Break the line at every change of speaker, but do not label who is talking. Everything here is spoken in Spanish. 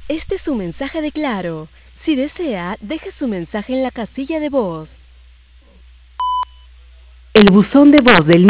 Este es su mensaje de Claro. Si desea, deje su mensaje en la casilla de voz. El buzón de voz del